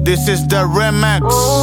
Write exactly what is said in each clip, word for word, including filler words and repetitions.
This is the remix.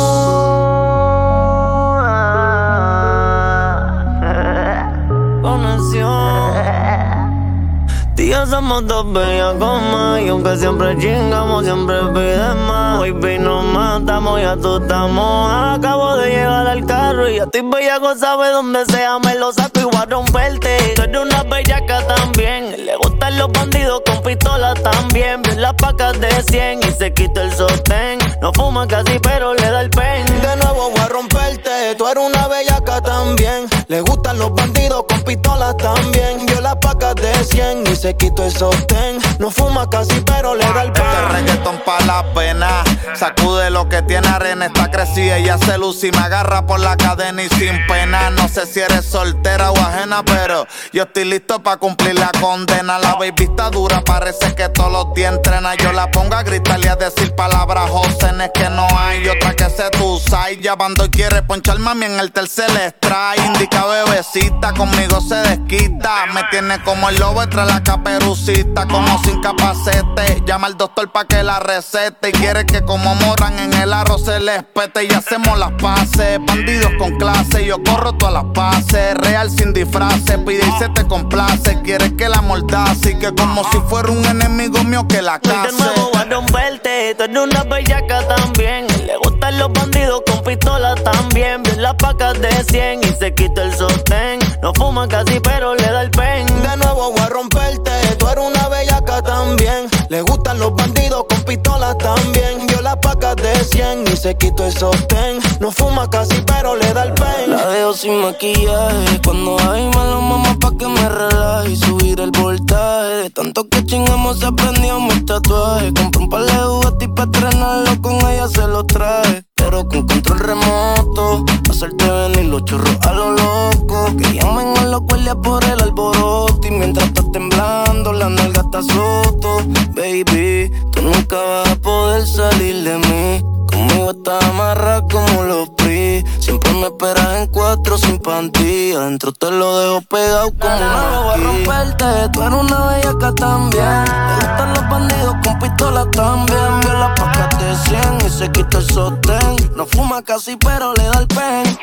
Tío, somos dos bellas comas y aunque siempre chingamos, siempre piden más. Baby, nos matamos, ya tú estamos. Acabo de llegar al carro y ya estoy bellaco, sabe dónde sea, me lo saco y voy a romperte. Tú eres una bellaca también, le gustan los bandidos con pistolas también. Ven las pacas de cien y se quita el sostén. No fuma casi pero le da el pen. De nuevo voy a romperte, tú eres una bellaca también. Le gustan los bandidos con pistolas también. Vio las pacas de cien y se quitó el sostén. No fuma casi pero le da el pen. Este reggaetón pa' la pena, sacude lo que tiene arena. Está crecida, ella se luce y me agarra por la cadena y sin pena. No sé si eres soltera o ajena, pero yo estoy listo pa' cumplir la condena. La baby está dura, parece que todos los días entrena. Yo la pongo a gritar y a decir palabras jósenes que no hay otra que se tusa. Y ya bando y quiere ponchar mami en el tercer strike. Indica bebecita, conmigo se desquita. Me tiene como el lobo entre la caperucita, como sin capacete. Llama al doctor pa' que la recete. Y quiere que como moran en el arroz se les pete. Y hacemos las paces, bandidos con clase. Yo corro todas las pases, real sin disfraces. Pide y se te complace, quiere que la mordace. Y que como si fuera un enemigo mío que la case. Hoy de nuevo voy a romperte, tú eres una bellaca también. Le gustan los bandidos con pistolas también. Ven las pacas de cien y se quita el sostén. No fuma casi pero le da el pen. De nuevo voy a romperte, tú eres una bellaca también. Le gustan los bandidos con pistolas también. Vio las pacas de cien y se quitó el sostén. No fuma casi pero le da el pen. La dejo sin maquillaje, cuando hay me lo mama pa' que me relaje y subir el voltaje. De tanto que chingamos se aprendió mis tatuajes. Compré un par de juguetes y pa' estrenarlo con ella se los traje. Pero con control remoto, hacerte venir los churros a lo loco. Que llamen a los guardias por el alboroto. Y mientras estás temblando, la nalga está soto. Baby, tú nunca vas a poder salir de mí. Conmigo estás amarrada como los P. Siempre me esperas en cuatro sin panty. Adentro te lo dejo pegado como una voy a romperte, tú eres una bellaca también. Te gustan los bandidos con pistolas también. Vio las pacas de cien y se quita el sostén. No fuma casi pero le da el pen.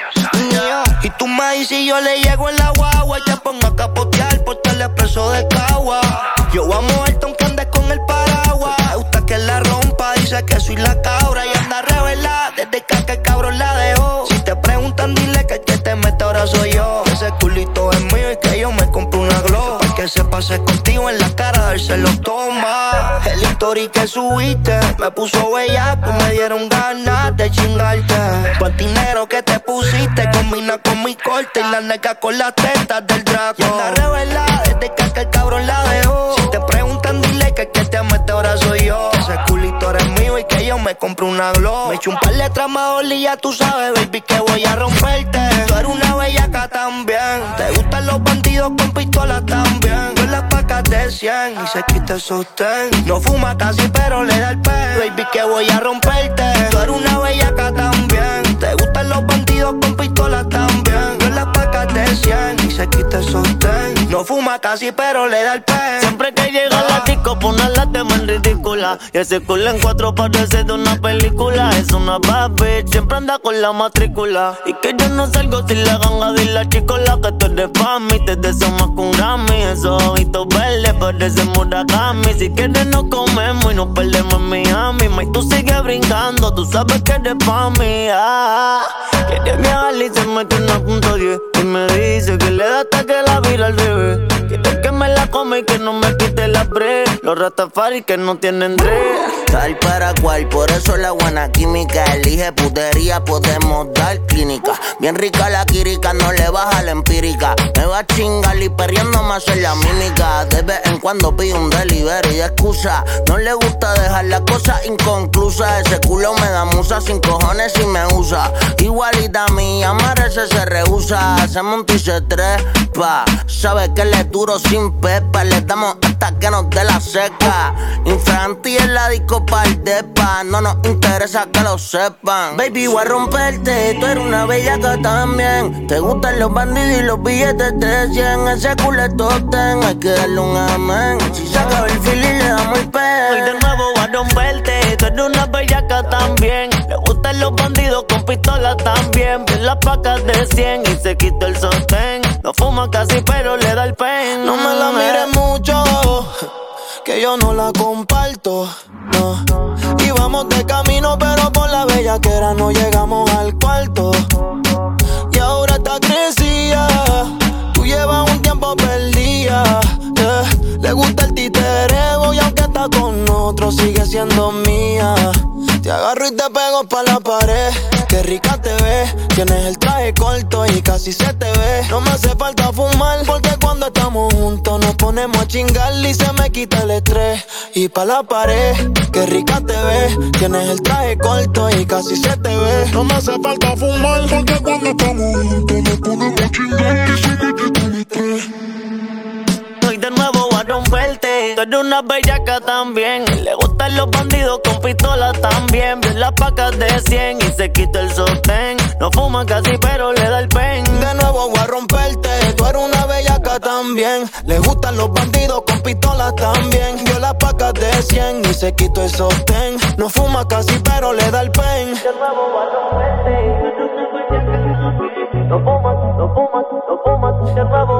Y tú me dices y yo le llego en la guagua. Y te pongo a capotear por telepreso de Cagua. Yo voy a moverte aunque andes con el paraguas. Me gusta que la rompa, dice que soy la cabra. Y anda revelada desde que aquel cabrón la dejó. Si te preguntan dile que el que te mete ahora soy yo. Ese culito es mío y que yo me compro una glow. Para que se pase contigo en la cara, a ver se lo toma. El story que subiste me puso bellaco, me dieron ganas de chingarte. Patinero que te pusiste combina con mi corte y la nega con las tetas del Draco. Y anda revelada desde que aquel cabrón la dejó. Si te preguntan dile que el que te mete ahora soy yo. Ese culito es mío y que yo me compro una glow. Me echo un par de tramadores y ya tú sabes, baby, que voy a romperte. Tú eres una bellaca también. Te gustan los bandidos con pistolas también. Yo las pacas de cien y se quita el sostén. No fuma casi pero le da el pen. Baby, que voy a romperte. Tú eres una bellaca también. Te gustan los bandidos con pistolas también. Yo las pacas de cien y se quita el sostén. No fuma casi pero le da el pen. Siempre que llega la disco pone la tema en ridícula. Y ese culo en cuatro parece de una película. Es una bad bitch, siempre anda con la matrícula. Y que yo no salgo sin la ganga de la chicola. Que tú eres pa' mí, te deseo más que un Grammy. Esos ojitos verdes parecen Murakami. Si quieres nos comemos y nos perdemos en Miami. May, tú sigues brincando, tú sabes que eres pa' mí. Ah, quiere viajar y se mete una punto diez. Y me dice que le da hasta que la vira al revés. Quiere que me la come y que no me quite la pre. Los Rastafari que no tienen dread. Tal para cual, por eso la buena química. Elige putería, podemos dar clínica. Bien rica la quírica, no le baja la empírica. Me va a chingar y perreando más en la mímica. De vez en cuando pide un delivery de excusa. No le gusta dejar las cosas inconclusas. Ese culo me da musa, sin cojones y me usa. Igualita a mí, amarse se rehúsa. Se monta y se trepa. Sabe que le duro sin pepa. Le damos hasta que nos dé la seca. Infranti en la disco pa'l depa. No nos interesa que lo sepan. Baby, voy a romperte, tú eres una bellaca también. Te gustan los bandidos y los billetes de cien. Ese culo es totem, hay que darle un amén. Si se acaba el feeling le damos el pen. Hoy de nuevo voy a romperte, tú eres una bellaca también. Le gustan los bandidos con pistola también. Ve las pacas de cien y se quita el sostén. No fuma casi pero le da el pen. No me la mires mucho, que yo no la comparto, no. Y vamos de camino pero por la bellaquera no llegamos al cuarto. Y ahora está crecida, tú llevas un tiempo perdida, yeah. Le gusta el titereo y aunque está con otro sigue siendo mía. Te agarro y te pego pa' la pared. Qué rica te ves, tienes el traje corto y casi se te ve. No me hace falta fumar porque cuando estamos juntos nos ponemos a chingar y se me quita el estrés. Y pa' la pared, qué rica te ves, tienes el traje corto y casi se te ve. No me hace falta fumar porque cuando estamos juntos nos ponemos a chingar y se me quita el estrés. Hoy de nuevo voy a romperte. Tú eres una bellaca también. Le gustan los bandidos con pistola también. Ve las pacas de cien y se quita el sostén. No fuma casi pero le da el pen. De nuevo voy a romperte. Tú eres una bellaca también. Le gustan los bandidos con pistola también. Vio las pacas de cien y se quitó el sostén. No fuma casi pero le da el pen. De nuevo voy a romperte. Tú eres una bellaca también. No fumas, no fumas, no fumas. De nuevo